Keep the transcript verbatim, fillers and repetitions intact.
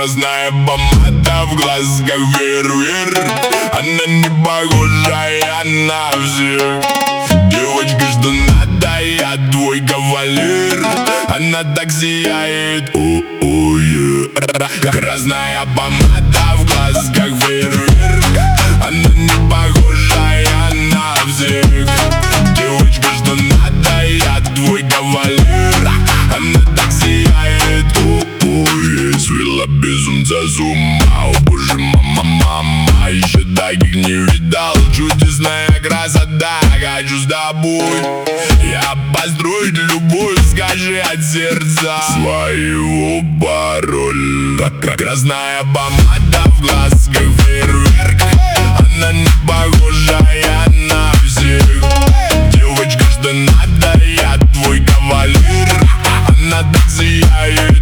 Красная помада в глазках фейерверк. Она не похожая на всех. Девочка, что надо, я твой кавалер. Она так сияет, о-о-е. Красная помада в глазках фейерверк. Она не похожая на всех. Девочка, что надо, я твой кавалер. Она так сияет, о-о-е. Свела безумца с ума, о боже, мама, мама. Еще таких не видал, чудесная красота. Хочу с тобой я построить любовь, скажи от сердца своего пароль. Красная помада в глазках фейерверк. Она не похожая на всех. Девочка, что надо, я твой кавалер. Она так сияет,